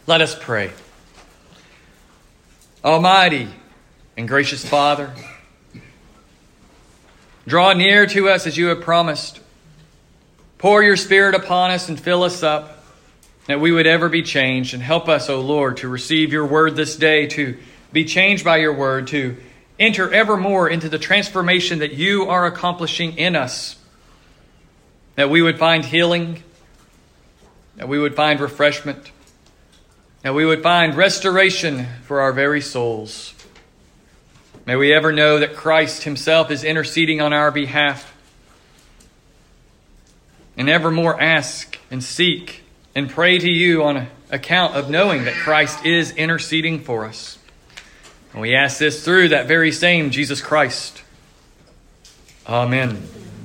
Let us pray. Almighty and gracious Father, draw near to us as you have promised. Pour your Spirit upon us and fill us up, that we would ever be changed. And help us, O Lord, to receive your word this day, to be changed by your word, to enter evermore into the transformation that you are accomplishing in us. That we would find healing, that we would find refreshment, that we would find restoration for our very souls. May we ever know that Christ himself is interceding on our behalf, and evermore ask and seek and pray to you on account of knowing that Christ is interceding for us. And we ask this through that very same Jesus Christ. Amen.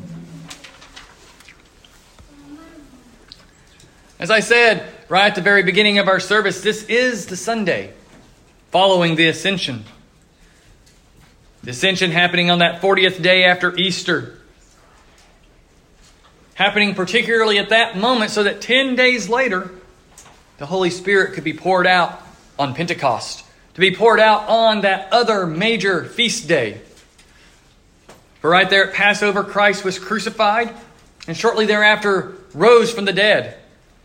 As I said right at the very beginning of our service, this is the Sunday following the Ascension. The Ascension happening on that 40th day after Easter. Happening particularly at that moment so that 10 days later, the Holy Spirit could be poured out on Pentecost. To be poured out on that other major feast day. For right there at Passover, Christ was crucified and shortly thereafter rose from the dead.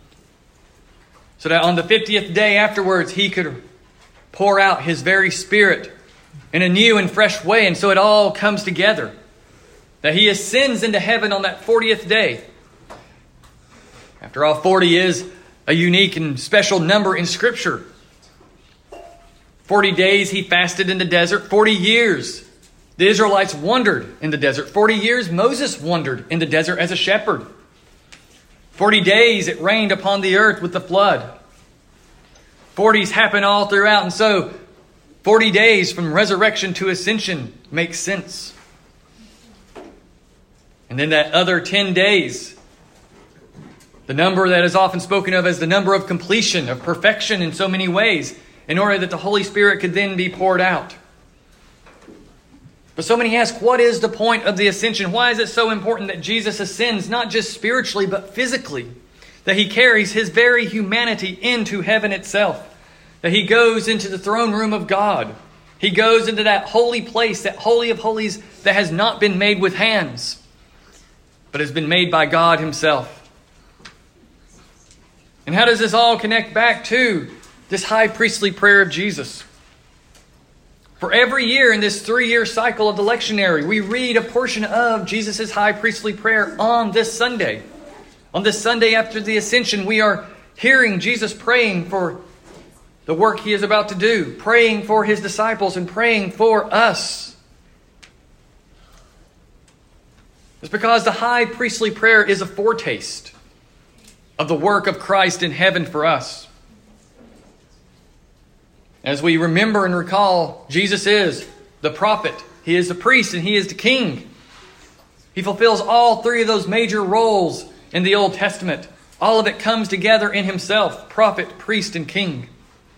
So that on the 50th day afterwards, he could pour out his very Spirit in a new and fresh way. And so it all comes together. That he ascends into heaven on that 40th day. After all, 40 is a unique and special number in Scripture. 40 days he fasted in the desert. 40 years the Israelites wandered in the desert. 40 years Moses wandered in the desert as a shepherd. 40 days it rained upon the earth with the flood. 40s happen all throughout. And so 40 days from resurrection to ascension makes sense. And then that other 10 days, the number that is often spoken of as the number of completion, of perfection in so many ways, in order that the Holy Spirit could then be poured out. But so many ask, what is the point of the ascension? Why is it so important that Jesus ascends, not just spiritually, but physically? That he carries his very humanity into heaven itself. That he goes into the throne room of God. He goes into that holy place, that holy of holies that has not been made with hands, but has been made by God himself. And how does this all connect back to this high priestly prayer of Jesus? For every year in this 3-year cycle of the lectionary, we read a portion of Jesus' high priestly prayer on this Sunday. On this Sunday after the Ascension, we are hearing Jesus praying for the work he is about to do, praying for his disciples and praying for us. It's because the high priestly prayer is a foretaste of the work of Christ in heaven for us. As we remember and recall, Jesus is the prophet, he is the priest, and he is the king. He fulfills all 3 of those major roles in the Old Testament. All of it comes together in himself, prophet, priest, and king.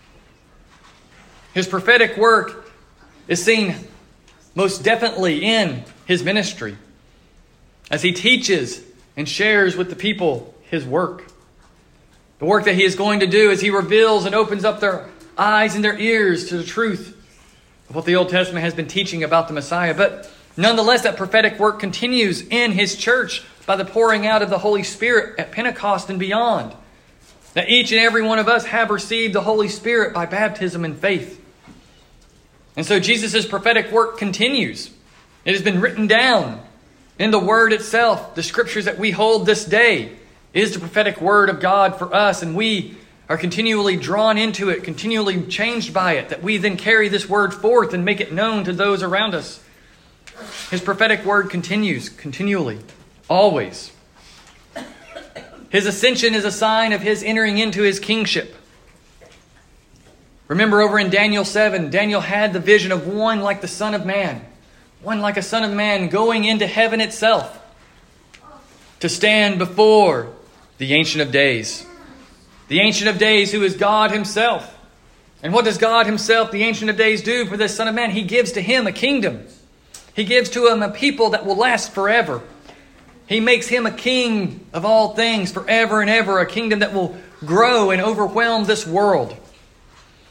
His prophetic work is seen most definitely in his ministry, as he teaches and shares with the people his work. The work that he is going to do as he reveals and opens up their eyes and their ears to the truth of what the Old Testament has been teaching about the Messiah. But nonetheless, that prophetic work continues in his church by the pouring out of the Holy Spirit at Pentecost and beyond. That each and every one of us have received the Holy Spirit by baptism and faith. And so Jesus' prophetic work continues. It has been written down in the Word itself. The Scriptures that we hold this day is the prophetic Word of God for us, and we are continually drawn into it, continually changed by it, that we then carry this Word forth and make it known to those around us. His prophetic Word continues continually, always. His ascension is a sign of his entering into his kingship. Remember over in Daniel 7, Daniel had the vision of one like the Son of Man. One like a Son of Man going into heaven itself to stand before the Ancient of Days. The Ancient of Days who is God himself. And what does God himself, the Ancient of Days, do for this Son of Man? He gives to him a kingdom. He gives to him a people that will last forever. He makes him a king of all things forever and ever, a kingdom that will grow and overwhelm this world.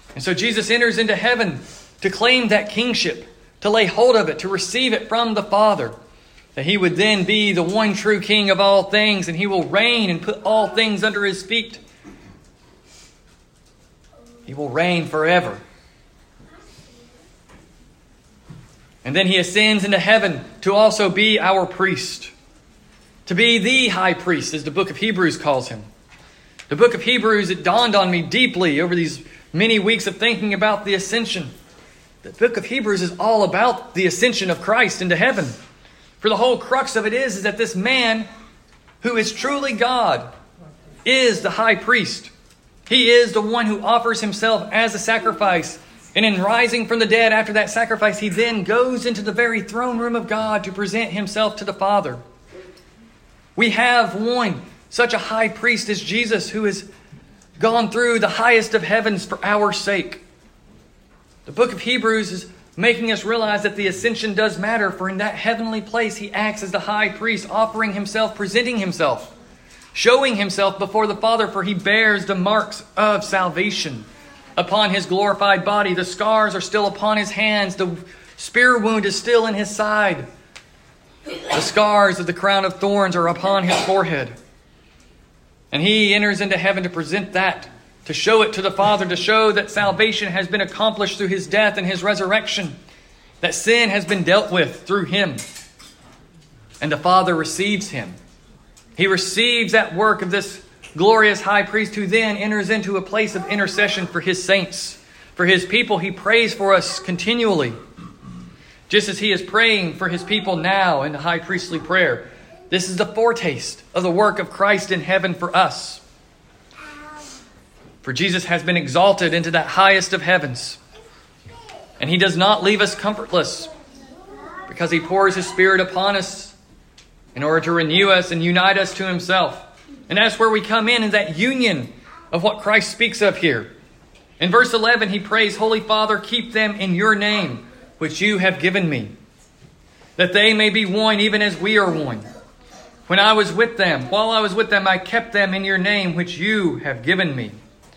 And so Jesus enters into heaven to claim that kingship, to lay hold of it, to receive it from the Father. That he would then be the one true King of all things, and he will reign and put all things under his feet. He will reign forever. And then he ascends into heaven to also be our priest. To be the high priest, as the book of Hebrews calls him. The book of Hebrews, it dawned on me deeply over these many weeks of thinking about the ascension. The book of Hebrews is all about the ascension of Christ into heaven. For the whole crux of it is that this man, who is truly God, is the high priest. He is the one who offers himself as a sacrifice. And in rising from the dead after that sacrifice, he then goes into the very throne room of God to present himself to the Father. We have one, such a high priest as Jesus, who has gone through the highest of heavens for our sake. The book of Hebrews is making us realize that the ascension does matter, for in that heavenly place he acts as the high priest, offering himself, presenting himself, showing himself before the Father, for he bears the marks of salvation upon his glorified body. The scars are still upon his hands. The spear wound is still in his side. The scars of the crown of thorns are upon his forehead. And he enters into heaven to present that, to show it to the Father, to show that salvation has been accomplished through his death and his resurrection, that sin has been dealt with through him. And the Father receives him. He receives that work of this glorious high priest, who then enters into a place of intercession for his saints, for his people. He prays for us continually, just as he is praying for his people now in the high priestly prayer. This is the foretaste of the work of Christ in heaven for us. For Jesus has been exalted into that highest of heavens. And he does not leave us comfortless, because he pours his Spirit upon us in order to renew us and unite us to himself. And that's where we come in that union of what Christ speaks of here. In verse 11, he prays, "Holy Father, keep them in your name, which you have given me, that they may be one even as we are one. While I was with them, I kept them in your name, which you have given me."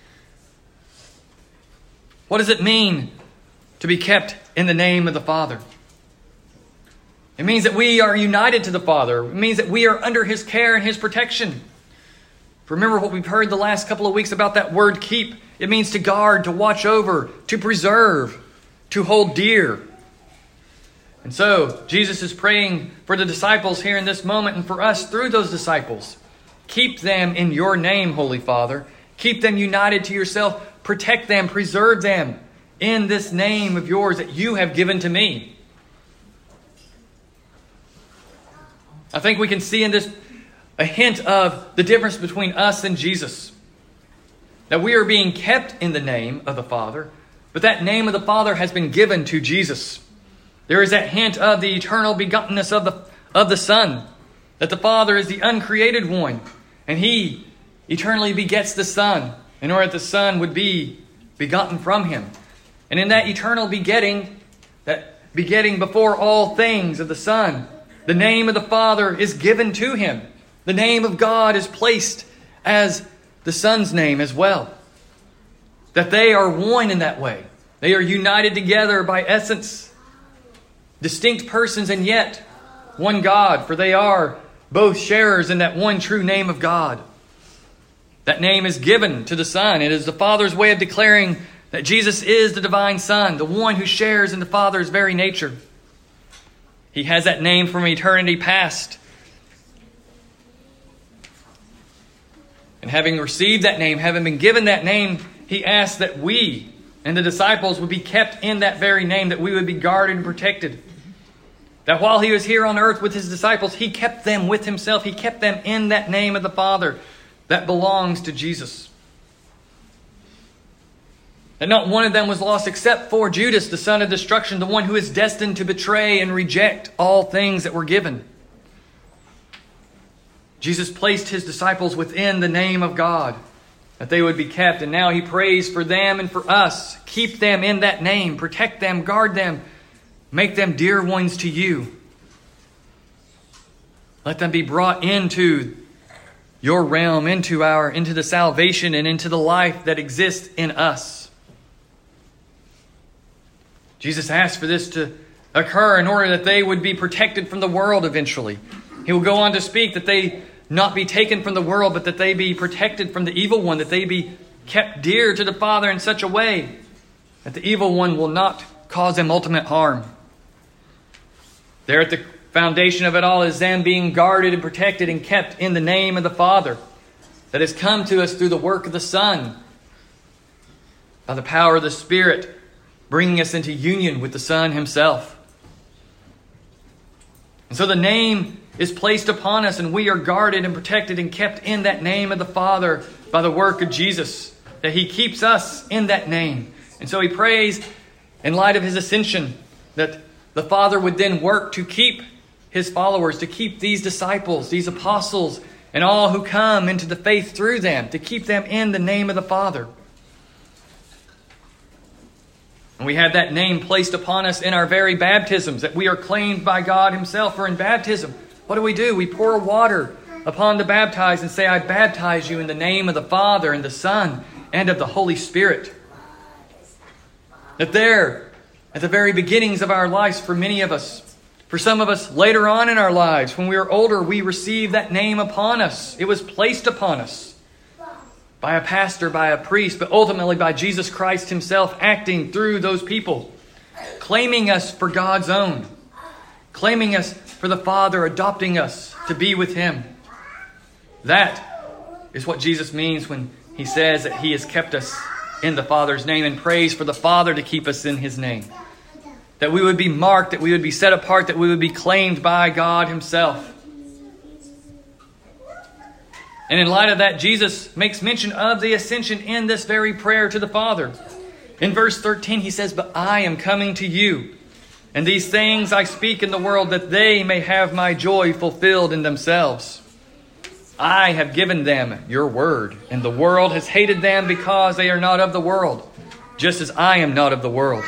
What does it mean to be kept in the name of the Father? It means that we are united to the Father. It means that we are under his care and his protection. Remember what we've heard the last couple of weeks about that word keep. It means to guard, to watch over, to preserve, to hold dear. And so Jesus is praying for the disciples here in this moment, and for us through those disciples. Keep them in your name, Holy Father. Keep them united to yourself. Protect them, preserve them in this name of yours that you have given to me. I think we can see in this a hint of the difference between us and Jesus. That we are being kept in the name of the Father, but that name of the Father has been given to Jesus. There is that hint of the eternal begottenness of the Son, that the Father is the uncreated one, and he eternally begets the Son, in order that the Son would be begotten from him. And in that eternal begetting, that begetting before all things of the Son, the name of the Father is given to him. The name of God is placed as the Son's name as well. That they are one in that way. They are united together by essence. Distinct persons and yet one God, for they are both sharers in that one true name of God. That name is given to the Son. It is the Father's way of declaring that Jesus is the divine Son, the one who shares in the Father's very nature. He has that name from eternity past. And having received that name, having been given that name, he asks that we and the disciples would be kept in that very name, that we would be guarded and protected. That while he was here on earth with his disciples, he kept them with himself. He kept them in that name of the Father that belongs to Jesus. And not one of them was lost except for Judas, the son of destruction, the one who is destined to betray and reject all things that were given. Jesus placed his disciples within the name of God, that they would be kept. And now he prays for them and for us. Keep them in that name. Protect them. Guard them. Make them dear ones to you. Let them be brought into your realm, into the salvation and into the life that exists in us. Jesus asked for this to occur in order that they would be protected from the world eventually. He will go on to speak that they not be taken from the world, but that they be protected from the evil one, that they be kept dear to the Father in such a way that the evil one will not cause them ultimate harm. There at the foundation of it all is them being guarded and protected and kept in the name of the Father that has come to us through the work of the Son, by the power of the Spirit, bringing us into union with the Son Himself. And so the name is placed upon us, and we are guarded and protected and kept in that name of the Father by the work of Jesus, that He keeps us in that name. And so He prays, in light of His ascension, that the Father would then work to keep His followers, to keep these disciples, these apostles, and all who come into the faith through them, to keep them in the name of the Father. And we have that name placed upon us in our very baptisms, that we are claimed by God Himself. For in baptism, what do? We pour water upon the baptized and say, I baptize you in the name of the Father and the Son and of the Holy Spirit. That there, at the very beginnings of our lives, for many of us, for some of us later on in our lives, when we are older, we receive that name upon us. It was placed upon us by a pastor, by a priest, but ultimately by Jesus Christ Himself acting through those people, claiming us for God's own, claiming us for the Father, adopting us to be with Him. That is what Jesus means when He says that He has kept us in the Father's name, and prays for the Father to keep us in His name. That we would be marked, that we would be set apart, that we would be claimed by God Himself. And in light of that, Jesus makes mention of the ascension in this very prayer to the Father. In verse 13, He says, But I am coming to you, and these things I speak in the world, that they may have my joy fulfilled in themselves. I have given them your word, and the world has hated them because they are not of the world, just as I am not of the world.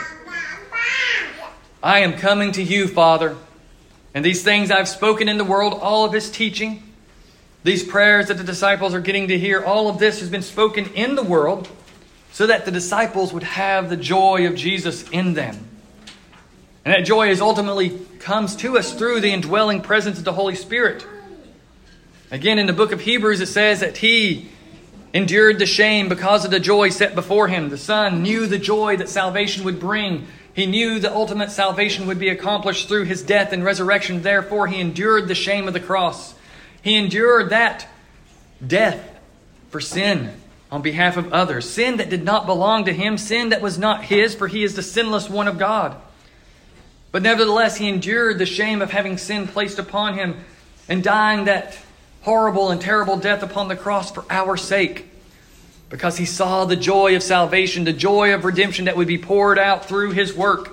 I am coming to you, Father, and these things I've spoken in the world, all of His teaching, these prayers that the disciples are getting to hear, all of this has been spoken in the world so that the disciples would have the joy of Jesus in them. And that joy is ultimately comes to us through the indwelling presence of the Holy Spirit. Again, in the book of Hebrews, it says that He endured the shame because of the joy set before Him. The Son knew the joy that salvation would bring. He knew the ultimate salvation would be accomplished through His death and resurrection. Therefore, He endured the shame of the cross. He endured that death for sin on behalf of others. Sin that did not belong to Him. Sin that was not His, for He is the sinless one of God. But nevertheless, He endured the shame of having sin placed upon Him and dying that horrible and terrible death upon the cross for our sake. Because He saw the joy of salvation, the joy of redemption that would be poured out through His work.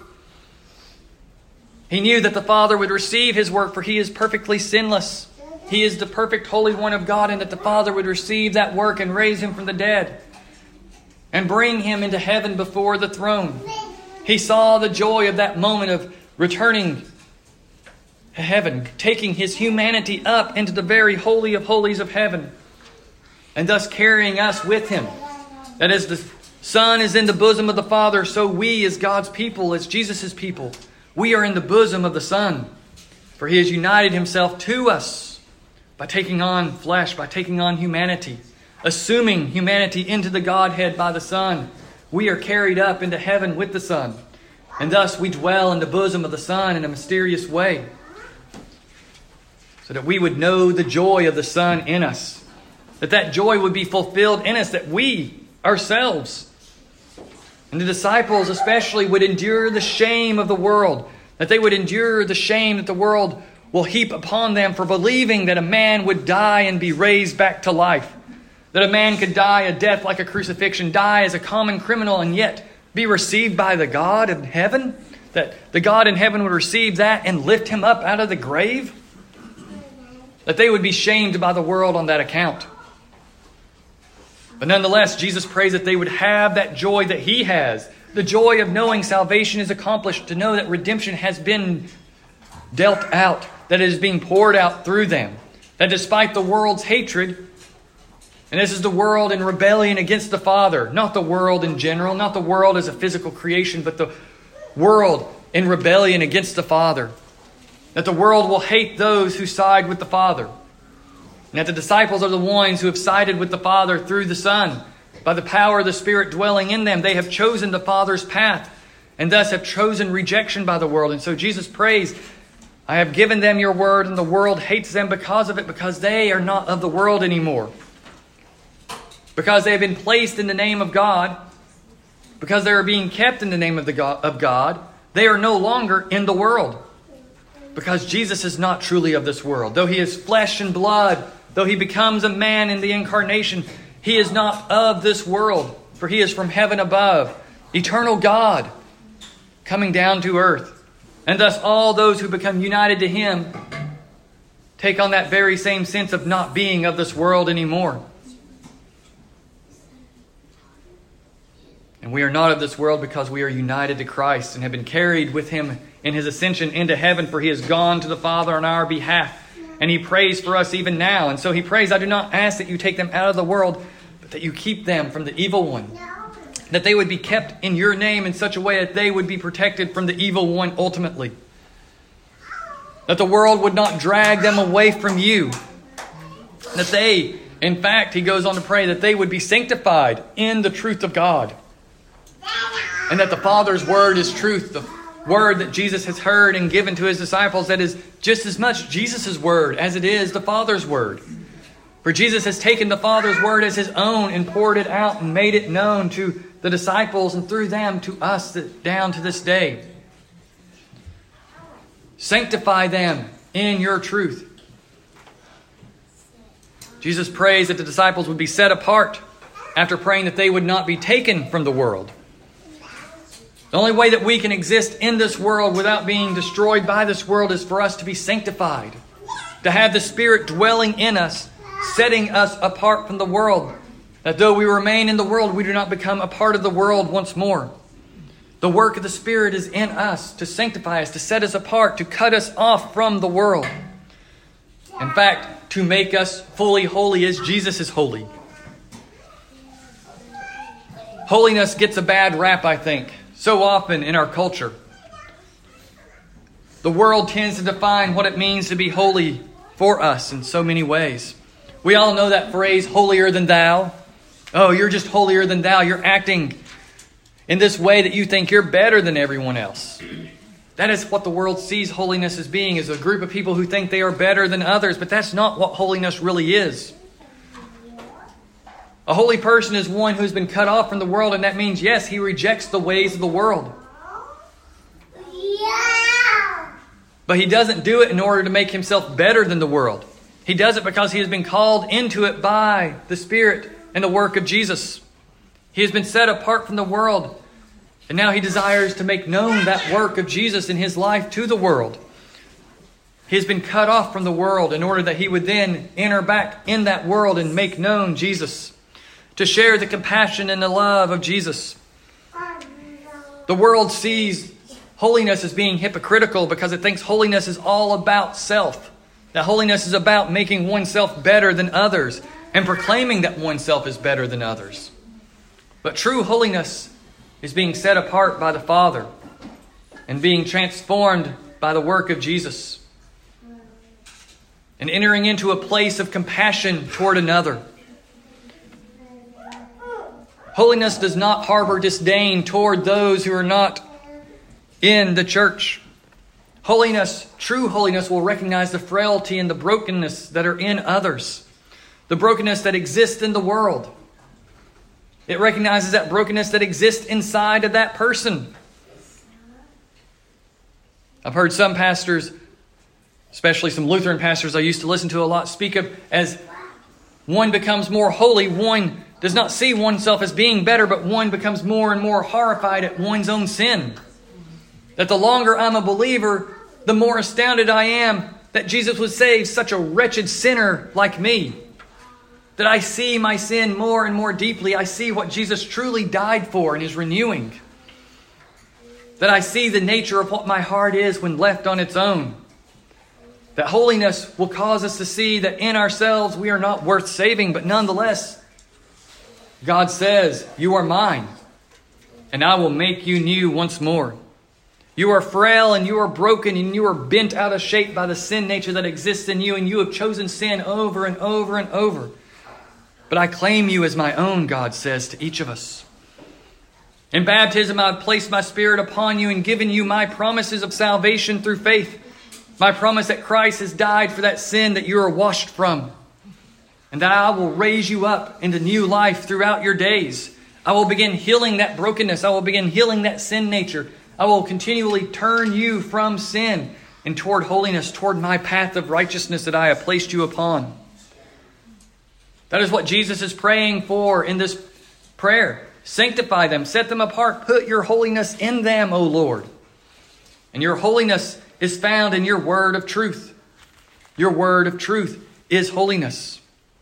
He knew that the Father would receive His work, for He is perfectly sinless. He is the perfect Holy One of God, and that the Father would receive that work and raise Him from the dead and bring Him into heaven before the throne. He saw the joy of that moment of returning to heaven, taking His humanity up into the very holy of holies of heaven, and thus carrying us with Him. That as the Son is in the bosom of the Father, so we as God's people, as Jesus' people, we are in the bosom of the Son. For He has united Himself to us by taking on flesh, by taking on humanity, assuming humanity into the Godhead by the Son. We are carried up into heaven with the Son, and thus we dwell in the bosom of the Son in a mysterious way, so that we would know the joy of the Son in us, that joy would be fulfilled in us, that we ourselves and the disciples especially would endure the shame of the world, that they would endure the shame that the world will heap upon them for believing that a man would die and be raised back to life. That a man could die a death like a crucifixion, die as a common criminal, and yet be received by the God in heaven. That the God in heaven would receive that and lift him up out of the grave. That they would be shamed by the world on that account. But nonetheless, Jesus prays that they would have that joy that He has. The joy of knowing salvation is accomplished, to know that redemption has been dealt out, that it is being poured out through them. That despite the world's hatred, and this is the world in rebellion against the Father, not the world in general, not the world as a physical creation, but the world in rebellion against the Father. That the world will hate those who side with the Father. And that the disciples are the ones who have sided with the Father through the Son. By the power of the Spirit dwelling in them, they have chosen the Father's path and thus have chosen rejection by the world. And so Jesus prays, I have given them your word, and the world hates them because of it, because they are not of the world anymore. Because they have been placed in the name of God, because they are being kept in the name of God, they are no longer in the world. Because Jesus is not truly of this world. Though he is flesh and blood, though he becomes a man in the incarnation, he is not of this world, for he is from heaven above, eternal God, coming down to earth. And thus all those who become united to him take on that very same sense of not being of this world anymore. And we are not of this world because we are united to Christ and have been carried with him in his ascension into heaven, for he has gone to the Father on our behalf. And he prays for us even now. And so he prays, I do not ask that you take them out of the world, but that you keep them from the evil one. That they would be kept in your name in such a way that they would be protected from the evil one ultimately. That the world would not drag them away from you. That they, in fact, he goes on to pray, that they would be sanctified in the truth of God. And that the Father's word is truth. The word that Jesus has heard and given to his disciples, that is just as much Jesus' word as it is the Father's word. For Jesus has taken the Father's word as his own and poured it out and made it known to the disciples and through them to us down to this day. Sanctify them in your truth. Jesus prays that the disciples would be set apart after praying that they would not be taken from the world. The only way that we can exist in this world without being destroyed by this world is for us to be sanctified. To have the Spirit dwelling in us, setting us apart from the world. That though we remain in the world, we do not become a part of the world once more. The work of the Spirit is in us to sanctify us, to set us apart, to cut us off from the world. In fact, to make us fully holy as Jesus is holy. Holiness gets a bad rap, I think, so often in our culture. The world tends to define what it means to be holy for us in so many ways. We all know that phrase, holier than thou. Oh, you're just holier than thou. You're acting in this way that you think you're better than everyone else. That is what the world sees holiness as being, is a group of people who think they are better than others. But that's not what holiness really is. A holy person is one who's been cut off from the world, and that means, yes, he rejects the ways of the world. But he doesn't do it in order to make himself better than the world. He does it because he has been called into it by the Spirit and the work of Jesus. He has been set apart from the world, and now he desires to make known that work of Jesus in his life to the world. He has been cut off from the world in order that he would then enter back in that world and make known Jesus, to share the compassion and the love of Jesus. The world sees holiness as being hypocritical because it thinks holiness is all about self. That holiness is about making oneself better than others and proclaiming that oneself is better than others. But true holiness is being set apart by the Father and being transformed by the work of Jesus and entering into a place of compassion toward another. Holiness does not harbor disdain toward those who are not in the church. Holiness, true holiness, will recognize the frailty and the brokenness that are in others. The brokenness that exists in the world. It recognizes that brokenness that exists inside of that person. I've heard some pastors, especially some Lutheran pastors I used to listen to a lot, speak of as one becomes more holy, one does not see oneself as being better, but one becomes more and more horrified at one's own sin. That the longer I'm a believer, the more astounded I am that Jesus would save such a wretched sinner like me. That I see my sin more and more deeply. I see what Jesus truly died for and is renewing. That I see the nature of what my heart is when left on its own. That holiness will cause us to see that in ourselves we are not worth saving, but nonetheless, God says, you are mine, and I will make you new once more. You are frail and you are broken and you are bent out of shape by the sin nature that exists in you, and you have chosen sin over and over and over. But I claim you as my own, God says to each of us. In baptism, I have placed my Spirit upon you and given you my promises of salvation through faith. My promise that Christ has died for that sin that you are washed from. And that I will raise you up into new life throughout your days. I will begin healing that brokenness. I will begin healing that sin nature. I will continually turn you from sin and toward holiness, toward my path of righteousness that I have placed you upon. That is what Jesus is praying for in this prayer. Sanctify them, set them apart, put your holiness in them, O Lord. And your holiness is found in your word of truth. Your word of truth is holiness.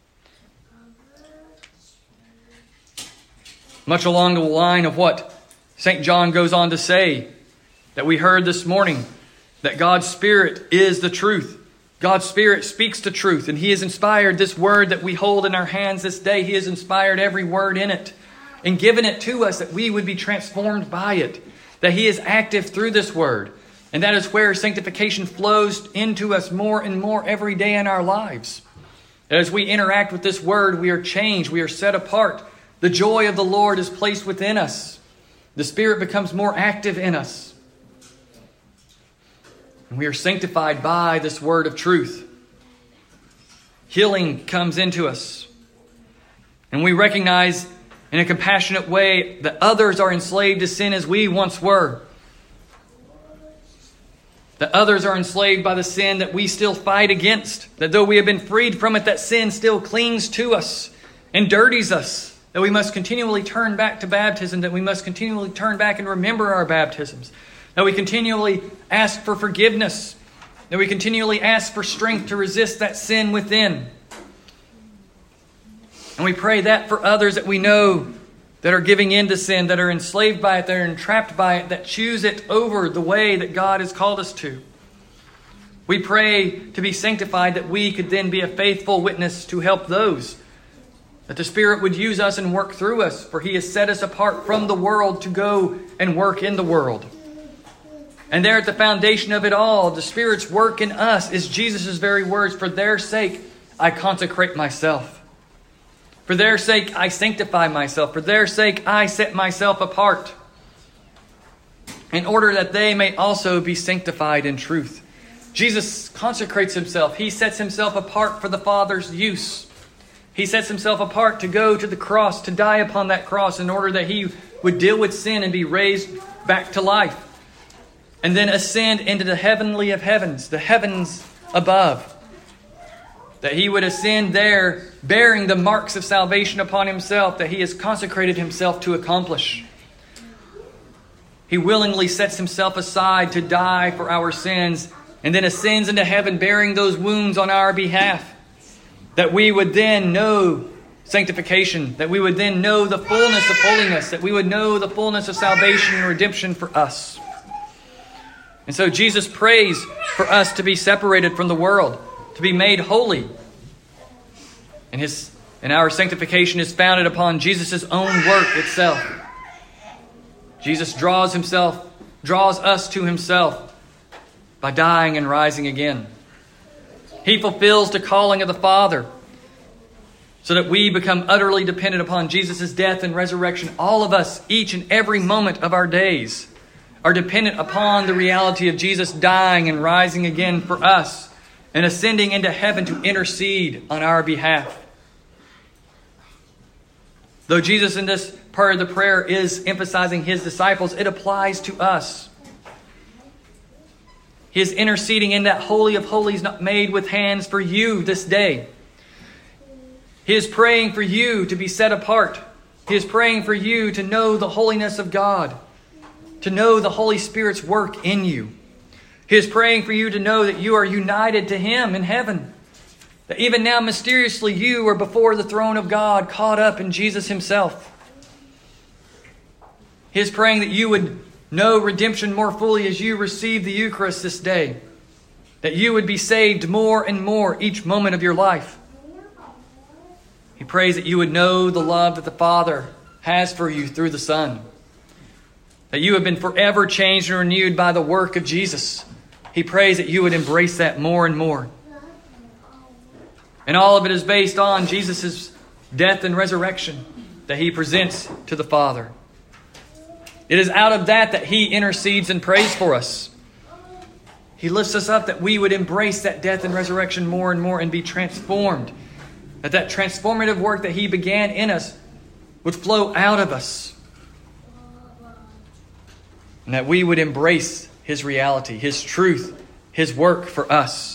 Much along the line of what St. John goes on to say, that we heard this morning, that God's Spirit is the truth. God's Spirit speaks the truth, and He has inspired this word that we hold in our hands this day. He has inspired every word in it and given it to us that we would be transformed by it, that He is active through this word. And that is where sanctification flows into us more and more every day in our lives. As we interact with this word, we are changed, we are set apart. The joy of the Lord is placed within us. The Spirit becomes more active in us. And we are sanctified by this word of truth. Healing comes into us. And we recognize in a compassionate way that others are enslaved to sin as we once were. That others are enslaved by the sin that we still fight against. That though we have been freed from it, that sin still clings to us and dirties us. That we must continually turn back to baptism. That we must continually turn back and remember our baptisms. That we continually ask for forgiveness. That we continually ask for strength to resist that sin within. And we pray that for others that we know that are giving in to sin, that are enslaved by it, that are entrapped by it, that choose it over the way that God has called us to. We pray to be sanctified, that we could then be a faithful witness to help those. That the Spirit would use us and work through us, for He has set us apart from the world to go and work in the world. And there at the foundation of it all, the Spirit's work in us is Jesus' very words, for their sake I consecrate myself. For their sake, I sanctify myself. For their sake, I set myself apart. In order that they may also be sanctified in truth. Jesus consecrates Himself. He sets Himself apart for the Father's use. He sets Himself apart to go to the cross, to die upon that cross in order that He would deal with sin and be raised back to life. And then ascend into the heavenly of heavens, the heavens above. That He would ascend there, bearing the marks of salvation upon Himself that He has consecrated Himself to accomplish. He willingly sets Himself aside to die for our sins, and then ascends into heaven, bearing those wounds on our behalf. That we would then know sanctification, that we would then know the fullness of holiness, that we would know the fullness of salvation and redemption for us. And so Jesus prays for us to be separated from the world, to be made holy. And our sanctification is founded upon Jesus' own work itself. Jesus draws us to Himself by dying and rising again. He fulfills the calling of the Father so that we become utterly dependent upon Jesus' death and resurrection. All of us, each and every moment of our days, are dependent upon the reality of Jesus dying and rising again for us and ascending into heaven to intercede on our behalf. Though Jesus in this part of the prayer is emphasizing His disciples, it applies to us. He is interceding in that Holy of Holies not made with hands for you this day. He is praying for you to be set apart. He is praying for you to know the holiness of God, to know the Holy Spirit's work in you. He is praying for you to know that you are united to Him in heaven. That even now, mysteriously, you are before the throne of God, caught up in Jesus Himself. He is praying that you would know redemption more fully as you receive the Eucharist this day. That you would be saved more and more each moment of your life. He prays that you would know the love that the Father has for you through the Son. that you have been forever changed and renewed by the work of Jesus. He prays that you would embrace that more and more. And all of it is based on Jesus' death and resurrection that He presents to the Father. It is out of that He intercedes and prays for us. He lifts us up that we would embrace that death and resurrection more and more and be transformed. That transformative work that He began in us would flow out of us. And that we would embrace His reality, His truth, His work for us.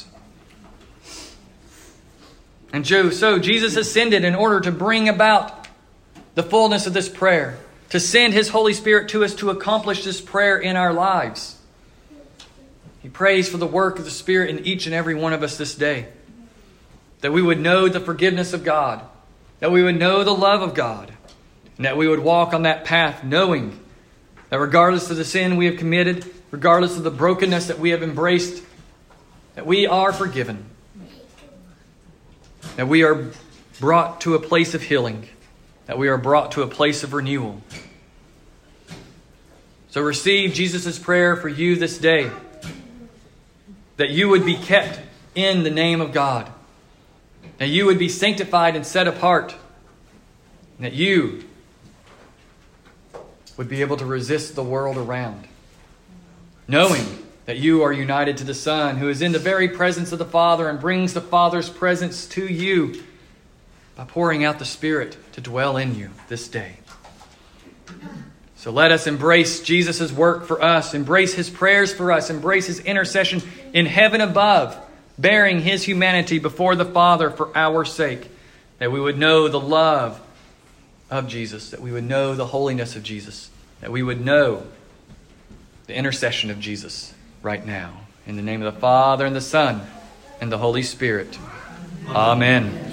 And so Jesus ascended in order to bring about the fullness of this prayer, to send His Holy Spirit to us to accomplish this prayer in our lives. He prays for the work of the Spirit in each and every one of us this day. That we would know the forgiveness of God, that we would know the love of God, and that we would walk on that path knowing that regardless of the sin we have committed, regardless of the brokenness that we have embraced, that we are forgiven. That we are brought to a place of healing. That we are brought to a place of renewal. So receive Jesus' prayer for you this day. That you would be kept in the name of God. That you would be sanctified and set apart. And that you would be able to resist the world around. Knowing that you are united to the Son, who is in the very presence of the Father and brings the Father's presence to you by pouring out the Spirit to dwell in you this day. So let us embrace Jesus' work for us, embrace His prayers for us, embrace His intercession in heaven above, bearing His humanity before the Father for our sake, that we would know the love of Jesus, that we would know the holiness of Jesus, that we would know the intercession of Jesus right now. In the name of the Father, and the Son, and the Holy Spirit. Amen.